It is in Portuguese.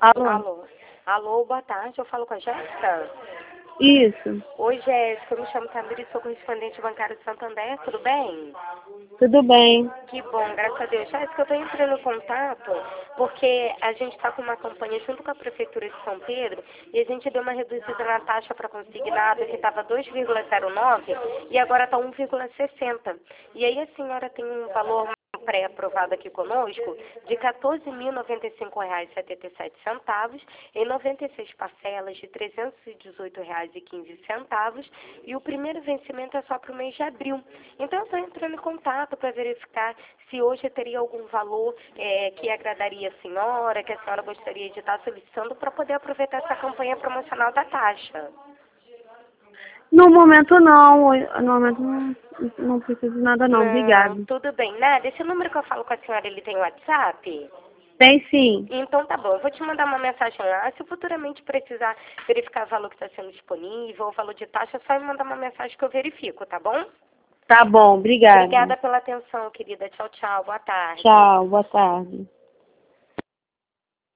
Alô? Alô. Alô, boa tarde. Eu falo com a Jéssica? Isso. Oi, Jéssica. Eu me chamo Tamiri, sou correspondente bancário de Santander. Tudo bem? Tudo bem. Que bom, graças a Deus. Jéssica, eu estou entrando em contato porque a gente está com uma campanha junto com a Prefeitura de São Pedro e a gente deu uma reduzida na taxa para consignado que estava 2,09 e agora está 1,60. E aí a senhora tem um valor pré-aprovado aqui conosco de R$ 14.095,77 em 96 parcelas de R$ 318,15 e o primeiro vencimento é só para o mês de abril. Então eu estou entrando em contato para verificar se hoje teria algum valor que agradaria a senhora, que a senhora gostaria de estar solicitando para poder aproveitar essa campanha promocional da taxa. No momento não. No momento não preciso de nada não. Não, Obrigado. tudo bem. Nada, esse número que eu falo com a senhora, ele tem WhatsApp? Tem sim. Então tá bom, eu vou te mandar uma mensagem lá. Se futuramente precisar verificar o valor que está sendo disponível, o valor de taxa, é só me mandar uma mensagem que eu verifico, tá bom? Tá bom, obrigado. Obrigada pela atenção, querida. Tchau, tchau. Boa tarde. Tchau, boa tarde.